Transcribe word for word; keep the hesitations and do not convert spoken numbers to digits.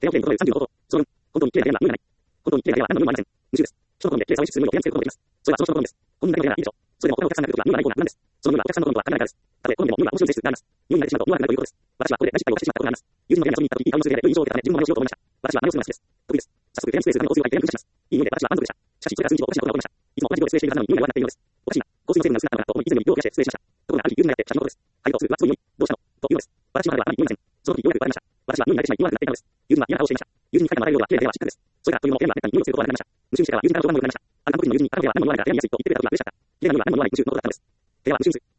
平和保険のことでさんじゅうのこと。その分、本当に綺麗な部屋は無理がない。本当に綺麗な部屋は何の無理もありません。無臭です。一言で計算をしつつ無理を提案することができます。それはその人のことです。本人だけの部屋ならいいでしょう。それでも他のお客さんが来るときは無理はないような無難です。その無理はお客さんの好みとは限らないからです。たとえ好みでも無理は面白い性質があります。無理になってしまうと無悪くなるということです。私はここで大失敗をしてしまったことがあります。友人の家に遊びに行ったとき、いい香りのする部屋で良い印象を受けたため自分も真似をしようと思いました。私は真似をするのが好きです。得意です。早速部屋にスペースがないお通を相手に繰り出します。いい意味で私は満足でした。しかし、それが数日後おかしなことが起こりました。いつも同じ量で出演しているはずなのに無理が弱くなっているのです。おかしいな。香水の成分が薄くなったのかなと思い以前より量を増やして失礼しました。ところがある日、友人がやって写真のことです。はい、どうする？すごい良い。どうしたの？というのです。私の中ではあまり良いません。その時ようやくバレました。私は無理になってしまい弱くなっていたのです。友人は嫌な顔をしていました。友人に書いてもらえる量は綺麗な部屋は失格です。それがというのも部屋にはめったに匂いをすることはなくなりました。無臭にしてからは友人から冗談も言われました。あなたの個人の友人にあなたの部屋は何も言わないから部屋に安いと言ってくれたことが嬉しかった。綺麗な部屋は何も言わない無臭のことだったのです。部屋は無臭です。